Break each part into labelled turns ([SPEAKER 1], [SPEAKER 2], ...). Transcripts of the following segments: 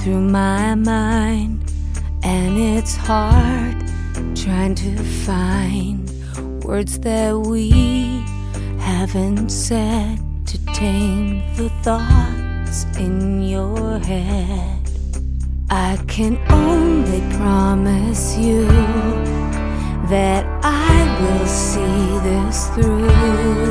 [SPEAKER 1] through my mind, and it's hard trying to find words that we haven't said to tame the thoughts in your head. I can only promise you that I will see this through.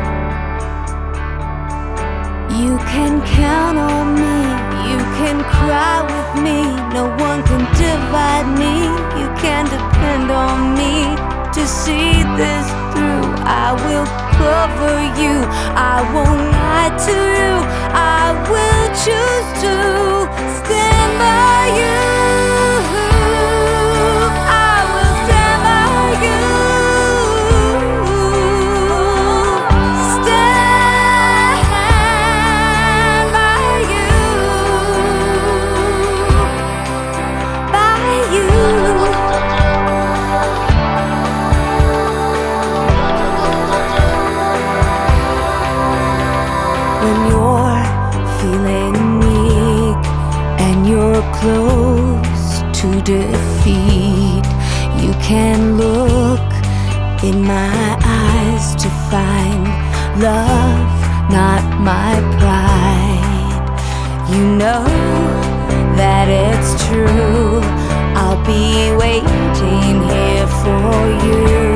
[SPEAKER 1] You can count on me, you can cry with me, no one can divide me. You can depend on me to see this through. I will cover you, I won't lie to you, I will choose to stand by you. When you're feeling weak and you're close to defeat, you can look in my eyes to find love, not my pride. You know that it's true, I'll be waiting here for you.